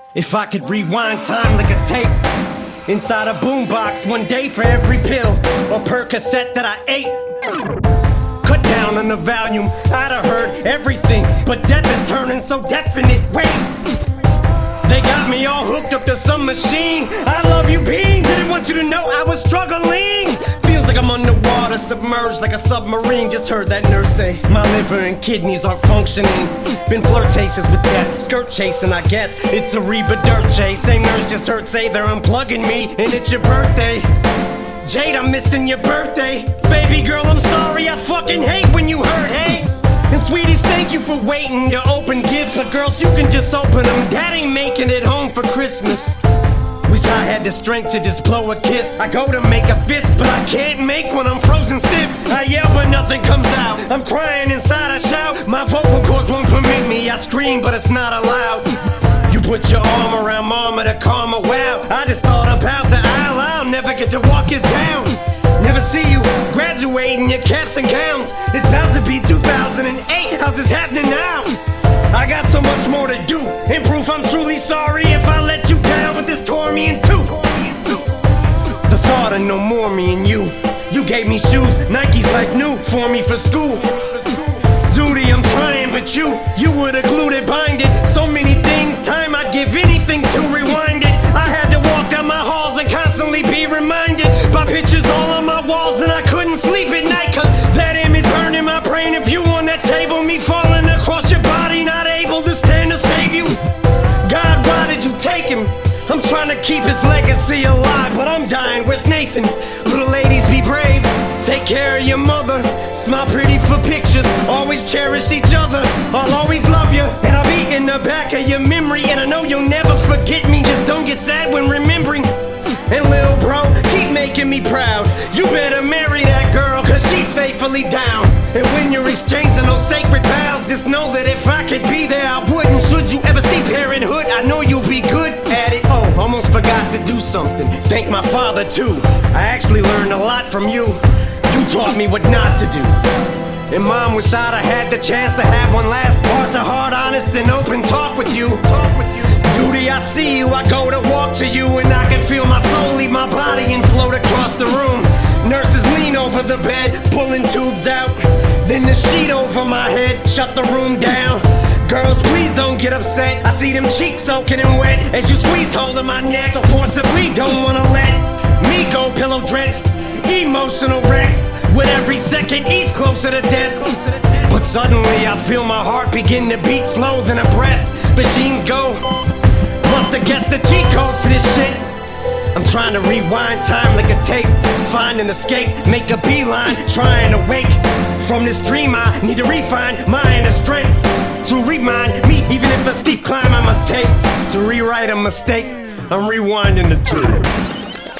If I could rewind time like a tape inside a boombox, one day for every pill or Percocet that I ate. Cut down on the volume, I'd have heard everything, but death is turning so definite. Wait, they got me all hooked up to some machine. I love you, being. Didn't want you to know I was struggling. Feels like I'm underwater, submerged like a submarine. Just heard that nurse say my liver and kidneys aren't functioning. Been flirtatious with death, skirt chasing, I guess. It's a Reba Dirt J. Same nurse just heard say they're unplugging me, and it's your birthday. Jade, I'm missing your birthday. Baby girl, I'm sorry, I fucking hate when you hurt, hey. And sweeties, thank you for waiting to open gifts. But girls, you can just open them. Dad ain't making it home for Christmas. Wish I had the strength to just blow a kiss. I go to make a fist, but I can't make when I'm frozen stiff. I yell, but nothing comes out. I'm crying inside, I shout. My vocal cords won't permit me. I scream, but it's not allowed. You put your arm around mama to calm her. Wow, I just thought about the aisle. I'll never get to walk us down. Never see you graduating your caps and gowns. It's about to be 2008. How's this happening now? I got so much more to do. In proof I'm truly sorry if I let you down, but this tore me in two. The thought of no more me and you. You gave me shoes, Nikes like new for me for school. Duty, I'm trying, but you would've glued it, bind it. So many things, time I'd give anything to rewind it. I had to walk down my halls and constantly be reminded by pictures all on my walls, and I couldn't sleep at night, cause that image burned in my brain. If you on that table, me falling across your body, not able to stand to save you. God, why did you take him? I'm trying to keep his legacy alive, but I'm dying. Where's Nathan? Little ladies, be brave. Take care of your mother. Smile pretty for pictures. Always cherish each other. I'll always love you, and I'll be in the back of your memory. And I know you'll never forget me. Just don't get sad when remembering. And little bro, keep making me proud. You better marry that girl, cause she's faithfully down. And when you're exchanging those sacred vows, just know that if I could be there, I would. And should you ever see parenthood, I know you'll be good at it. Oh, almost forgot to do something. Thank my father too. I actually learned a lot from you. You taught me what not to do. And mom, wish I'd have had the chance to have one last heart-to-heart, honest and open talk with you. Duty, I see you, I go to walk to you, and I can feel my soul leave my body and float across the room. Nurses lean over the bed, pulling tubes out. Then the sheet over my head, shut the room down. Girls, please don't get upset. I see them cheeks soaking and wet as you squeeze hold of my neck. So forcibly don't wanna let me go pillow drenched. Emotional wrecks with every second each closer to death. But suddenly I feel my heart begin to beat slow than a breath. Machines go. Must have guessed the cheat codes to this shit. I'm trying to rewind time like a tape. Find an escape, make a beeline. Trying to wake from this dream. I need to refine my inner strength to remind me, even if a steep climb I must take to rewrite a mistake. I'm rewinding the tape.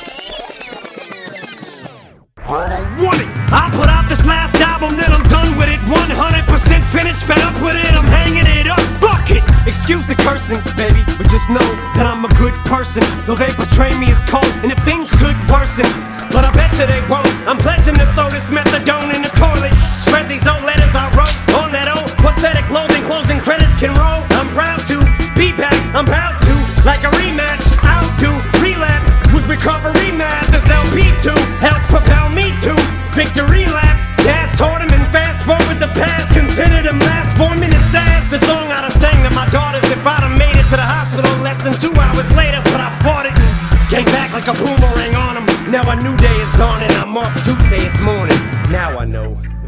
I put out this last album, then I'm done with it. 100% finished, fed up with it, I'm hanging it up. Fuck it! Excuse the cursing, baby, but just know that I'm a good person. Though they portray me as cold, and if things could worsen, but I bet you they won't. I'm pledging to throw this methadone in the toilet. Spread these old letters I wrote on that old pathetic loathing. Closing credits can roll. I'm proud to be back, I'm proud to. Like a rematch, I'll do relapse with recovery math. This LP to help propel me to victory laps. Gas taught him and fast forward the past. Consider them last 4 minutes as the song I'd have sang to my daughters if I'd have made it to the hospital less than 2 hours later. But I fought it and came back like a boomerang on them. Now a new day is dawning. I'm up Tuesday, it's morning. Now I know.